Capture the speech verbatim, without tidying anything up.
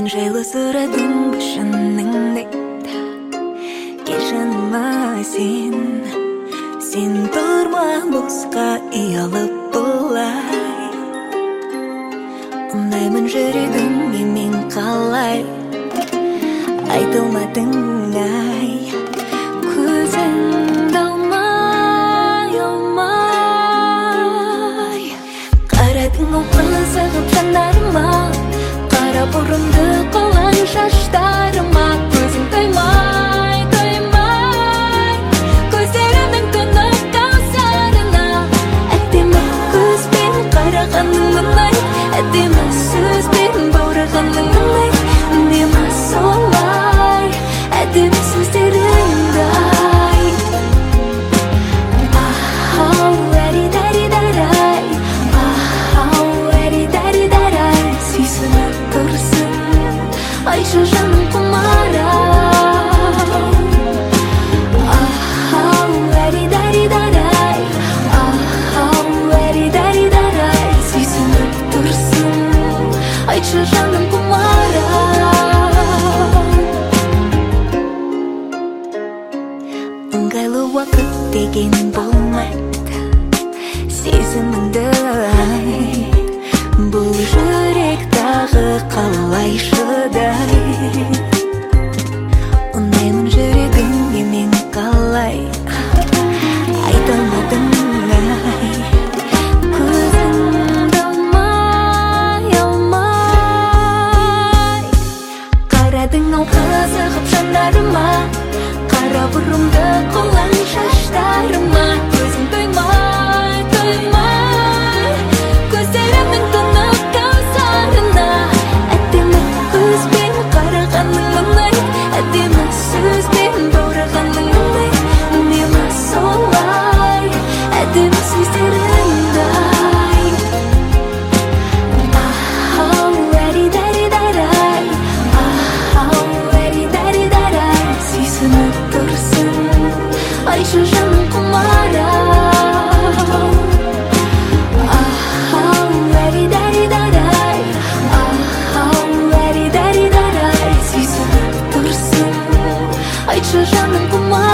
Мен жайлы сұрадым шыныңды айт, келшініма сен, сен тұрма босқа ұялып бұлай. Ұнаймын жүрегіңе мен қалай, айтылмадың ай, көзіңді алмай, алмай. Қарадың ол қызығып жанарыма, қара бұрымды қолаң шаштарыма, көзің тоймай, тоймай, көздерінің тұнық каусарына. Әдемі көзбен қарағаның ұнай, әдемі сөзбен баурағаның ұнай, үндеме солай, әдемі сөздеріңді айт. Ау, әри-дәри-дәрай, ау, әри-дәри-дәрай, сүйсініп тұрсын, айтшы жаным құмара. Ау, әри-дәри-дәрай, ау, әри-дәри-дәрай, сүйсініп тұрсын, айтшы жаным құмара. Ыңғайлы уақыт деген болмайды, сезіміңді айт, бұл жүрек тағы қалай шыдай. Ұнаймын жүрегіңе мен қалай, айтылмадың ай, көзіңді алмай, алмай. Қарадың ау қызығып жанарыма, қара бұрымды қолаң шаштарыма, көзің тоймай, тоймай, көздерімнің тұнық каусарына. Әдемі көзбен қарағаның ұнай, әдемі сөзбен баурағаның ұнай, үндеме солай, әдемі сөздеріңді айт. Ау, әри-дәри-дәрай, ау, әри-дәри-дәрай, сүйсініп тұрсын, айтшы жаным құмара. Ау, әри-дәри-дәрай, ау, әри-дәри-дәрай, сүйсініп тұрсын, айтшы жаным құмара.